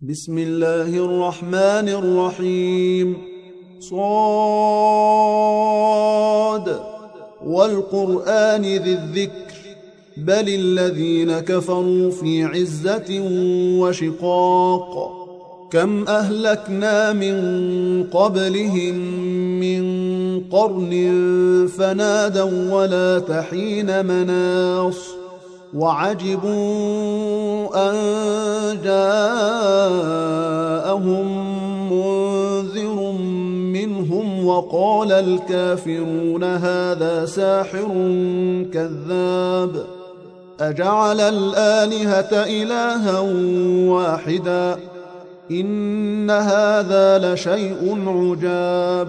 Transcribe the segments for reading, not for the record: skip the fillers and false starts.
بسم الله الرحمن الرحيم. صاد والقرآن ذي الذكر بل الذين كفروا في عزة وشقاق. كم أهلكنا من قبلهم من قرن فنادوا ولا تحين مناص وعجبوا أن جاءهم منذر منهم وقال الكافرون هذا ساحر كذاب أجعل الآلهة إلها واحدا إن هذا لشيء عجاب.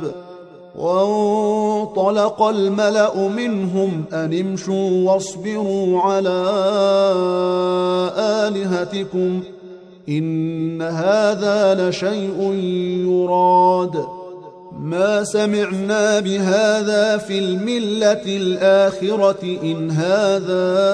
وانطلق الملأ منهم أن امشوا واصبروا على آلهتكم إن هذا لشيء يراد ما سمعنا بهذا في الملة الآخرة إن هذا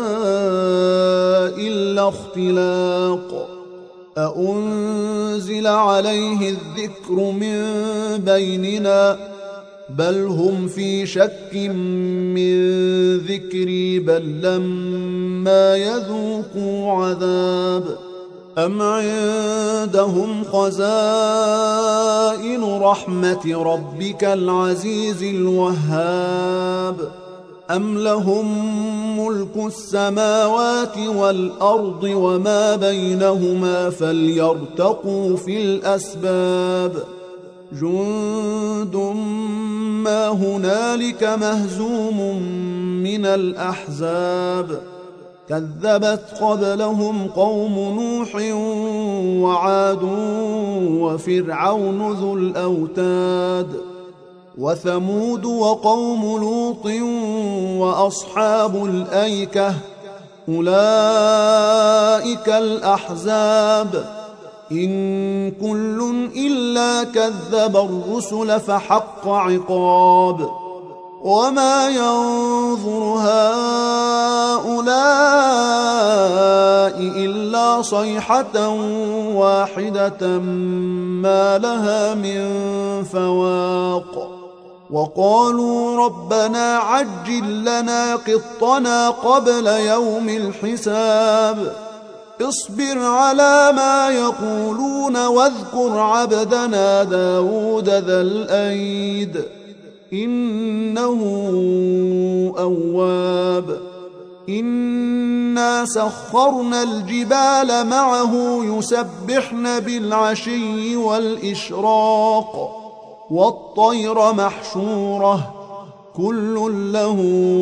إلا اختلاق أأنزل عليه الذكر من بيننا بل هم في شك من ذكري بل لما يذوقوا عذاب أم عندهم خزائن رحمة ربك العزيز الوهاب أم لهم ملك السماوات والأرض وما بينهما فليرتقوا في الأسباب جند ما هنالك مهزوم من الأحزاب كذبت قبلهم قوم نوح وعاد وفرعون ذو الأوتاد وثمود وقوم لوط وأصحاب الأيكة أولئك الأحزاب إن كل إلا كذب الرسل فحق عقاب وما ينظر هؤلاء إلا صيحة واحدة ما لها من فواق وقالوا ربنا عجل لنا قطنا قبل يوم الحساب اصبر على ما يقولون واذكر عبدنا داود ذا الأيد إنه أواب إنا سخرنا الجبال معه يسبحن بالعشي والإشراق والطير محشورة كل له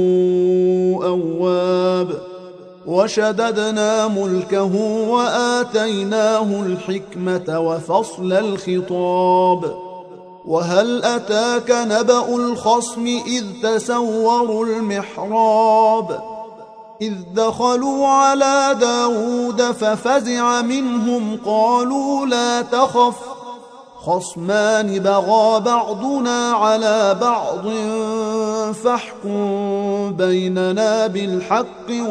أواب وشددنا ملكه وآتيناه الحكمة وفصل الخطاب وهل أتاك نبأ الخصم إذ تسوروا المحراب إذ دخلوا على داود ففزع منهم قالوا لا تخف خصمان بغى بعضنا على بعض فاحكم بيننا بالحق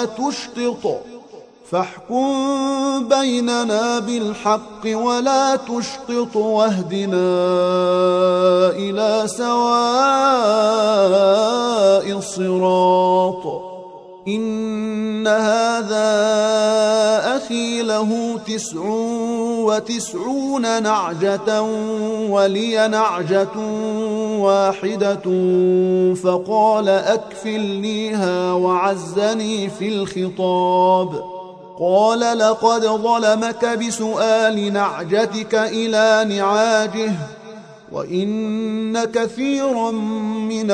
ولا تشطط واهدنا إلى سواء الصراط إن هذا أخي له 99 نعجة ولي نعجة واحدة فقال أكفلنيها وعزني في الخطاب قال لقد ظلمك بسؤال نعجتك إلى نعاجه وإن كثيرا من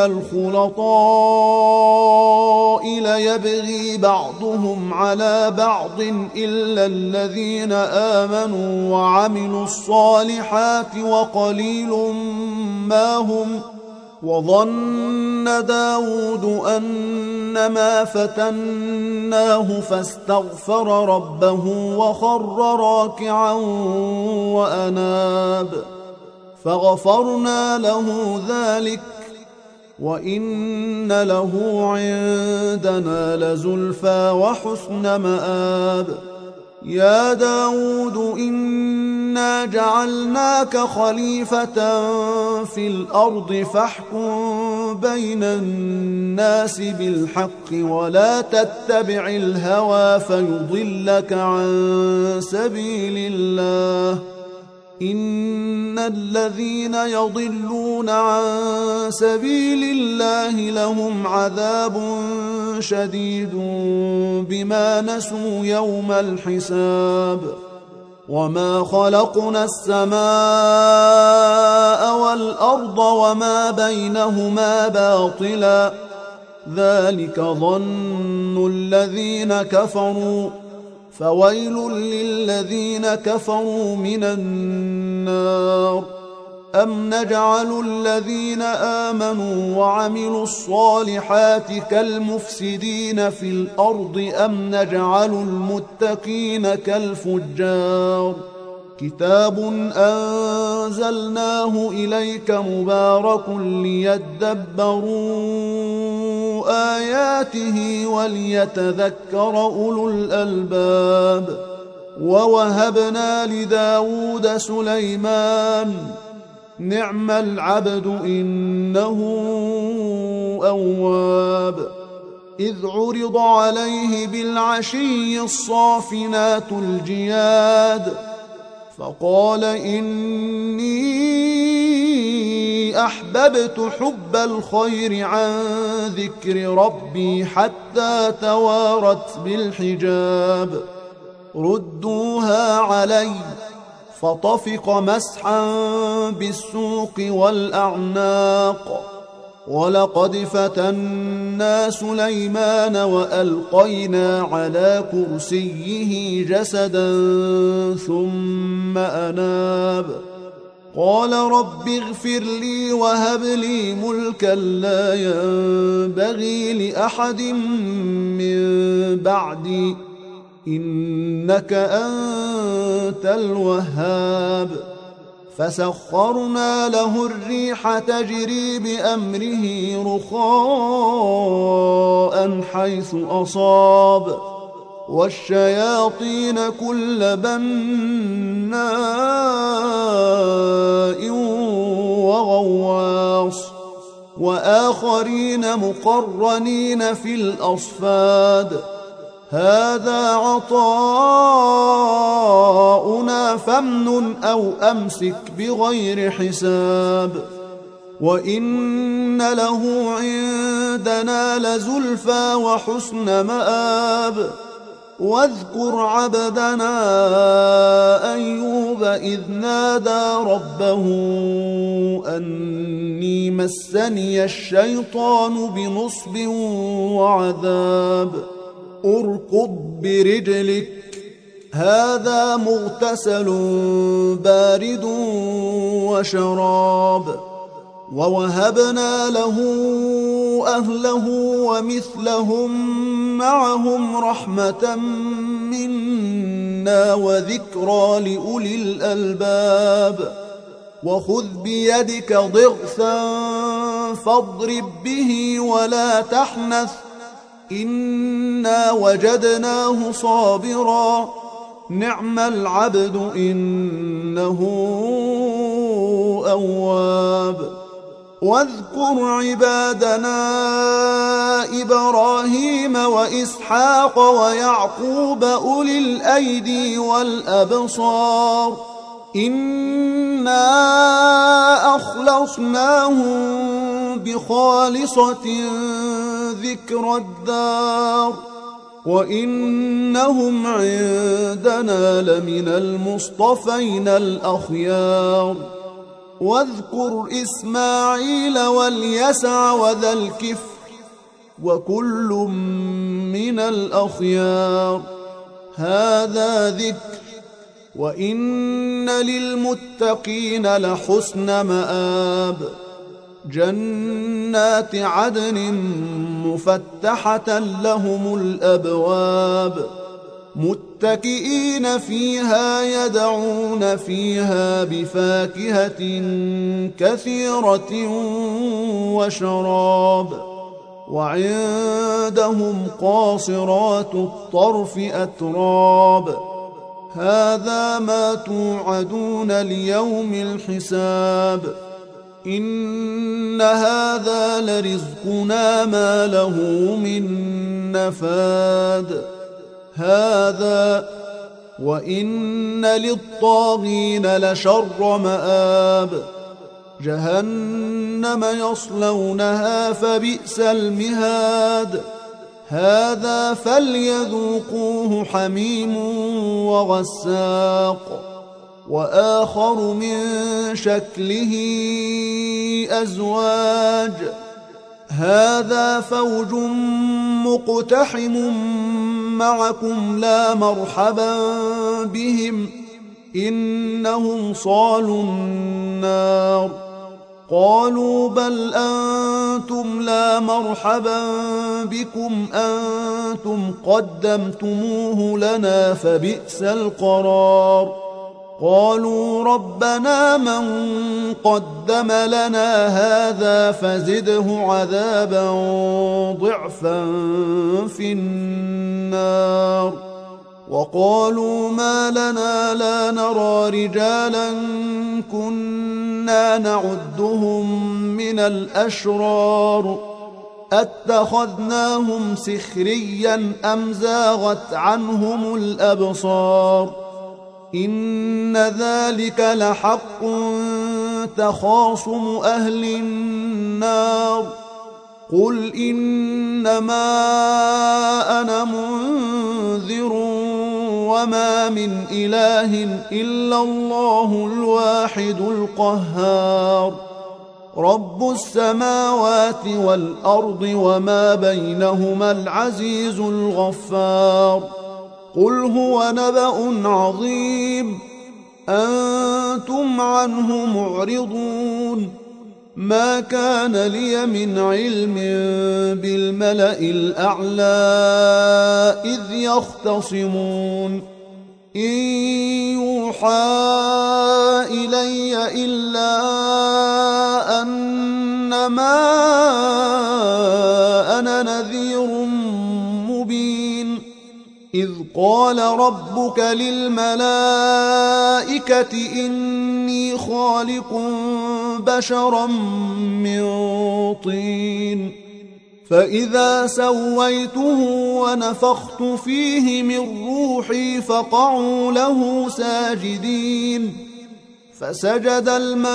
الخلطاء ليبغي بعضهم على بعض إلا الذين آمنوا وعملوا الصالحات وقليل ما هم وظن داود أنما فتناه فاستغفر ربه وخر راكعا وأناب فغفرنا له ذلك وإن له عندنا لزلفى وحسن مآب يا داود إنا جعلناك خليفة في الأرض فاحكم بين الناس بالحق ولا تتبع الهوى فيضلك عن سبيل الله إن الذين يضلون عن سبيل الله لهم عذاب شديد بما نسوا يوم الحساب وما خلقنا السماء والأرض وما بينهما باطلا ذلك ظن الذين كفروا فويل للذين كفروا من النار أم نجعل الذين آمنوا وعملوا الصالحات كالمفسدين في الأرض أم نجعل المتقين كالفجار كتاب أنزلناه إليك مبارك ليدبروا آياته وليتذكر أولو الألباب ووهبنا لداود سليمان نعم العبد إنه أواب إذ عرض عليه بالعشي الصافنات الجياد فقال إني أحببت حب الخير عن ذكر ربي حتى توارت بالحجاب ردوها علي فطفق مسحا بالسوق والأعناق ولقد فتنا سليمان وألقينا على كرسيه جسدا ثم أناب قال رب اغفر لي وهب لي ملكا لا ينبغي لأحد من بعدي إنك أنت الوهاب فسخرنا له الريح تجري بأمره رخاء حيث أصاب والشياطين كل بناء وغواص وآخرين مقرنين في الأصفاد هذا عطاؤنا فامنن أو أمسك بغير حساب وإن له عندنا لزلفى وحسن مآب واذكر عبدنا أيوب إذ نادى ربه أني مسني الشيطان بنصب وعذاب اركض برجلك هذا مغتسل بارد وشراب ووهبنا له أهله ومثلهم معهم رحمة منا وذكرى لأولي الألباب وخذ بيدك ضغثا فاضرب به ولا تحنث إنا وجدناه صابرا نعم العبد إنه أواب واذكر عبادنا إبراهيم وإسحاق ويعقوب أولي الأيدي والأبصار إنا أخلصناهم بخالصة ذكر الدار وإنهم عندنا لمن المصطفين الأخيار واذكر إسماعيل واليسع وذا الكفر وكل من الأخيار هذا ذكر وإن للمتقين لحسن مآب جنات عدن مفتحة لهم الأبواب متكئين فيها يدعون فيها بفاكهة كثيرة وشراب وعندهم قاصرات الطرف أتراب هذا ما توعدون ليوم الحساب إن هذا لرزقنا ما له من نفاد هذا وإن للطاغين لشر مآب جهنم يصلونها فبئس المهاد هذا فليذوقوه حميم وغساق وآخر من شكله أزواج هذا فوج مقتحم معكم لا مرحبا بهم إنهم صالوا النار قالوا بل أنتم لا مرحبا بكم أنتم قدمتموه لنا فبئس القرار قالوا ربنا من قدم لنا هذا فزده عذابا ضعفا في النار وقالوا ما لنا لا نرى رجالا كنا نعدهم من الأشرار أتخذناهم سخريا أم زاغت عنهم الأبصار إن ذلك لحق تخاصم أهل النار قل إنما أنا منذر وما من إله إلا الله الواحد القهار رب السماوات والأرض وما بينهما العزيز الغفار قل هو نبأ عظيم أنتم عنه معرضون ما كان لي من علم بالملأ الأعلى إذ يختصمون إن يوحى إلي إلا أنما أنا نذير مبين إذ قال ربك للملائكة إني خالق بشرا من طين فإذا سويته ونفخت فيه من روحي فقعوا له ساجدين فسجد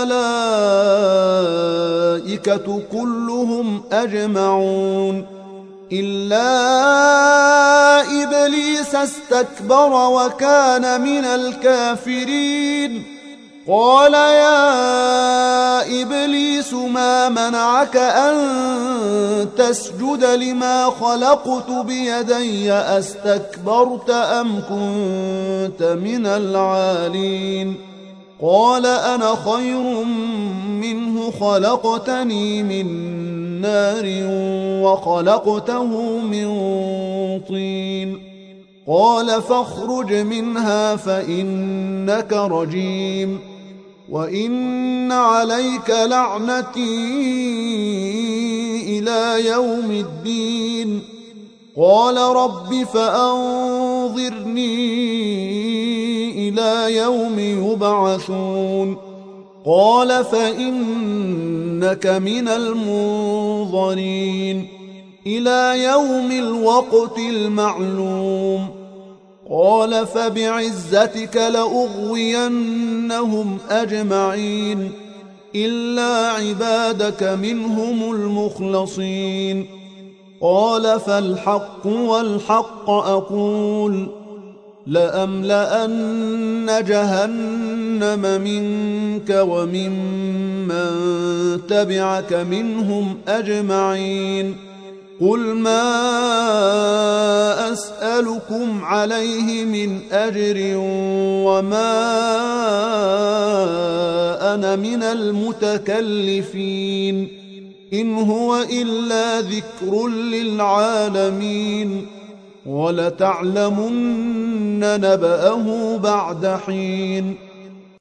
الملائكة كلهم أجمعون إلا إبليس استكبر وكان من الكافرين قال يا إبليس ما منعك أن تسجد لما خلقت بيدي أستكبرت أم كنت من العالين قال أنا خير منه خلقتني من نار وخلقته من طين قال فاخرج منها فإنك رجيم وإن عليك لعنتي إلى يوم الدين قال رب فأنظرني إلى يوم يبعثون قال فإنك من المنظرين إلى يوم الوقت المعلوم قال فبعزتك لأغوينهم أجمعين إلا عبادك منهم المخلصين قال فالحق والحق أقول لأملأن جهنم منك وممن تبعك منهم أجمعين قل ما أسألكم عليه من أجر وما أنا من المتكلفين إن هو إلا ذكر للعالمين ولتعلمن نبأه بعد حين